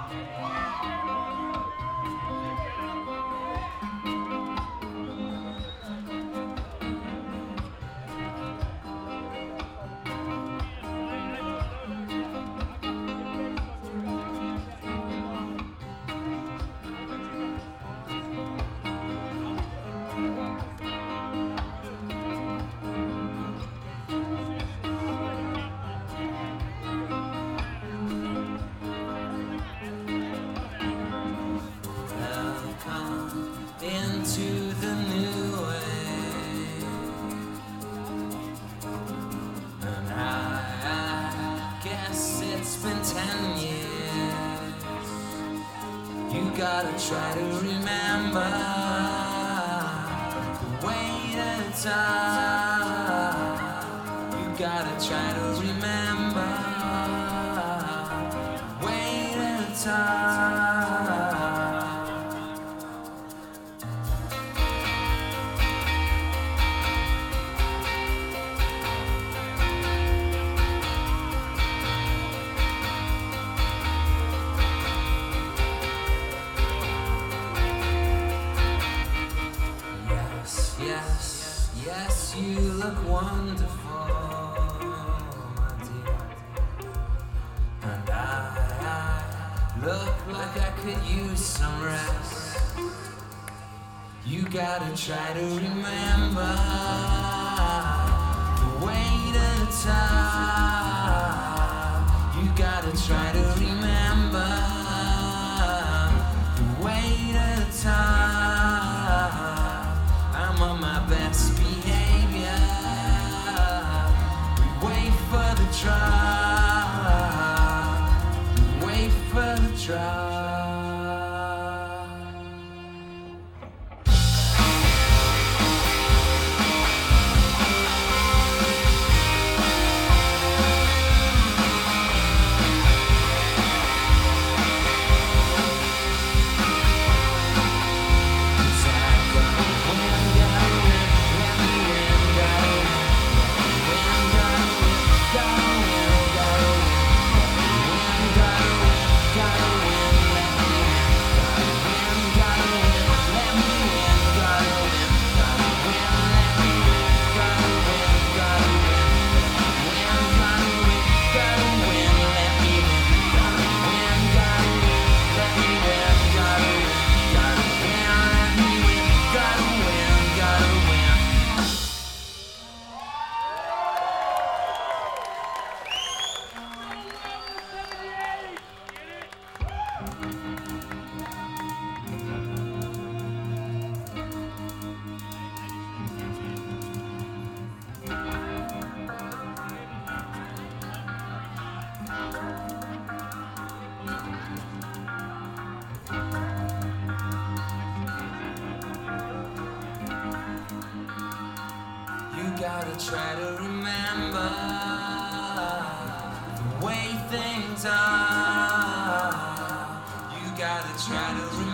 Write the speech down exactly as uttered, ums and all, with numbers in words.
Into the new way, and I, I guess it's been ten years. You gotta try to remember the weight of time. You gotta try to remember the weight of time. Yes, yes, you look wonderful, my dear. And I, I look like I could use some rest. You gotta try to remember the weight of time. You gotta try to remember the weight of time. I'm on my best behavior. We wait for the drive. We wait for the drive. You gotta try to remember the way things are. You gotta try to remember